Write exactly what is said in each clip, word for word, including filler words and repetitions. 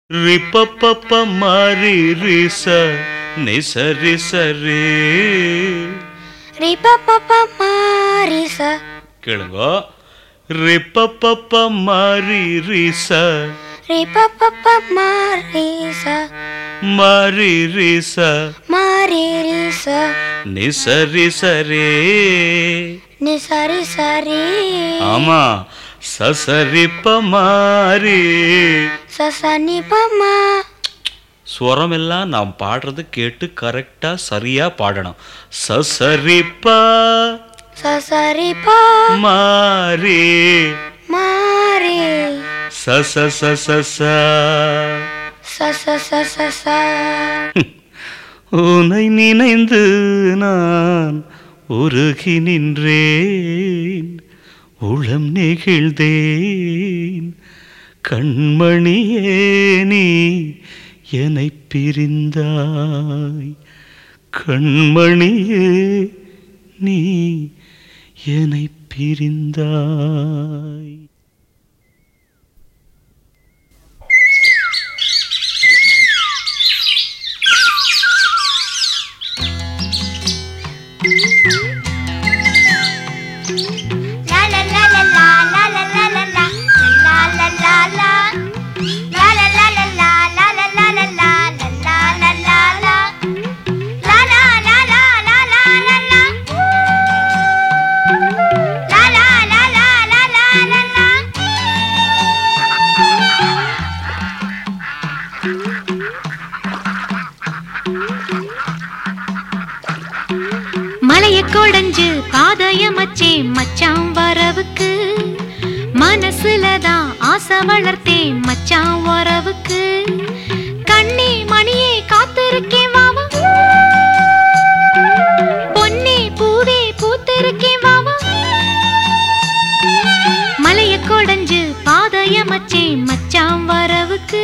ரிப்பப்பப்ப மாரி ரிச நிசரி சரி ரிப்பப்பப்ப மாரிச கேளுங்க. ரிப்பப்பப்ப மாரி ரிச ரிப்பப்பப்ப மாரிச மாரி ரிச மாரி ரிச நிசரி சரி நிசரி சரி. ஆமா, சசரிப்ப மாரி சசனிபமா. ஸ்வரம் எல்லாம் நாம் பாடுறது கேட்டு கரெக்டா சரியா பாடணும். சசரிப்பா சசரிபா மாரி மாரி சச சச ச. சசசசச. உன்னை நினைந்து நான் உருகி நின்றேன், உளம் நெகிழ்ந்தேன். கண்மணியே நீ என்னை பிரிந்தாய், கண்மணியே நீ என்னை பிரிந்தாய். மலைய கொடைஞ்சு பாதயமச்சே மச்சான் வரவுக்கு, மனசுலதான் ஆசை வளர்த்தே மச்சான் வரவுக்கு. கண்ணே மணியே காத்திருக்கேன் வாவா, பொன்னே பூவே பூத்திருக்கேன் வாவா. மலைய கொடைஞ்சு பாதயமச்சே மச்சான் வரவுக்கு.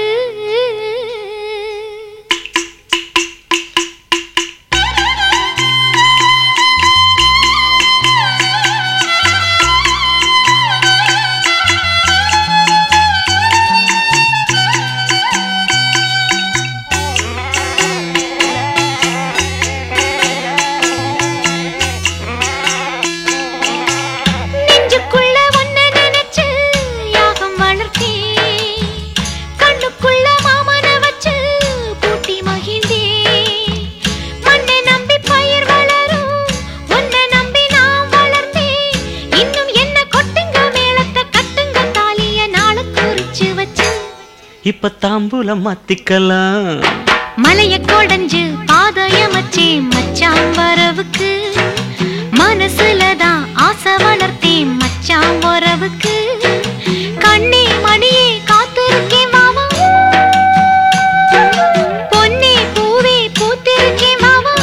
இப்ப தாம்பூலம் மாத்திக்கலாம். மலைய கொடைஞ்சு பாதயமச்சே மச்சான் வரவுக்கு, மனசுலதான் ஆசை வளர்த்தே மச்சான் வரவுக்கு. கண்ணே மணியே காத்திருக்கேன் வாவா, பொன்னே பூவே பூத்திருக்கேன் வாவா.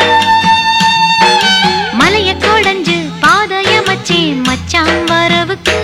மலைய கொடைஞ்சு பாதயமச்சே மச்சான் வரவுக்கு.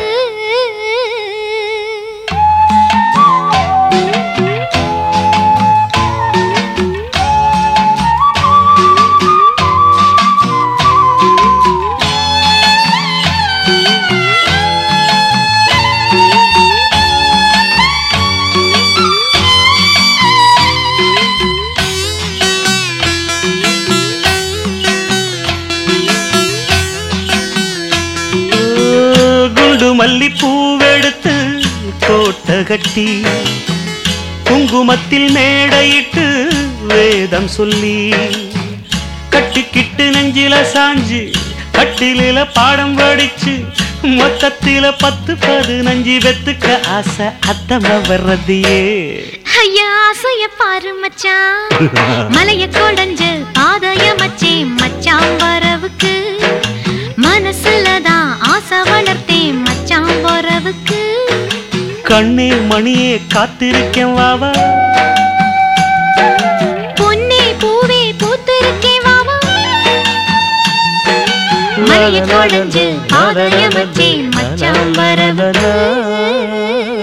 மல்லி பூவெடுத்து கோட்டை கட்டி, குங்குமத்தில் மேடையிட்டு வேதம் சொல்லி, கட்டிக்கிட்டு நெஞ்சில சாஞ்சு கட்டில பாடம் படிச்சு, மொத்தத்தில பத்து பதினஞ்சு வெத்துக்க ஆசை அத்தம வர்றதியே. ஐயா ஆசைய பாரு மச்சான், மலைய கொடைஞ்சு பாதயமச்சே மச்சான் வரவுக்கு. மனசுலதான் ஆசை வளர்த்தே மச்சான் வரவுக்கு. கண்ணே மணியே காத்திருக்கேன் வாவா, பொன்னே பூவே பூத்திருக்கேன் வாவா. மலைய கொடைஞ்சு பாதயமச்சே மச்சான் வரவுக்கு.